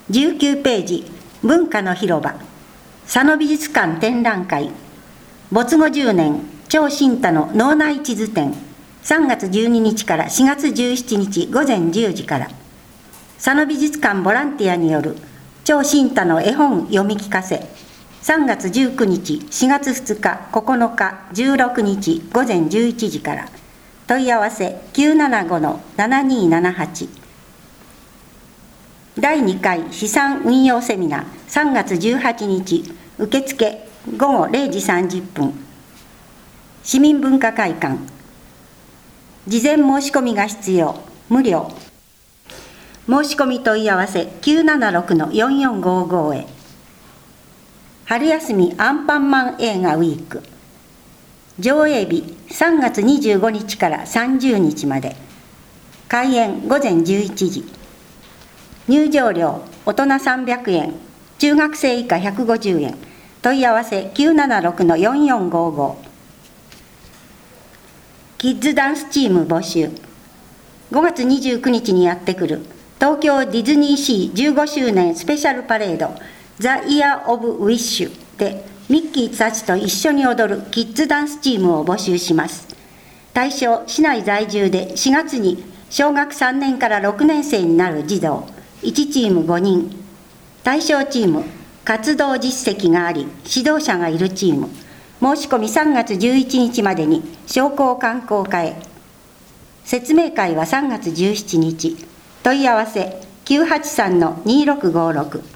19ページ、文化の広場、佐野美術館展覧会、没後10年、超新太の脳内地図展、3月12日から4月17日午前10時から、佐野美術館ボランティアによる超新太の絵本読み聞かせ、3月19日、4月2日、9日、16日午前11時から、問い合わせ 975-7278。第2回資産運用セミナー3月18日受付午後0時30分市民文化会館。事前申し込みが必要、無料。申し込み問い合わせ 976-4455 へ。春休みアンパンマン映画ウィーク、上映日3月25日から30日まで。開演午前11時。入場料大人300円、中学生以下150円。問い合わせ 976-4455。キッズダンスチーム募集。5月29日にやってくる東京ディズニーシー15周年スペシャルパレードザ・イヤー・オブ・ウィッシュでミッキーたちと一緒に踊るキッズダンスチームを募集します。対象、市内在住で4月に小学3年から6年生になる児童1チーム5人。対象チーム、活動実績があり指導者がいるチーム。申し込み3月11日までに商工観光課へ。説明会は3月17日。問い合わせ 983-2656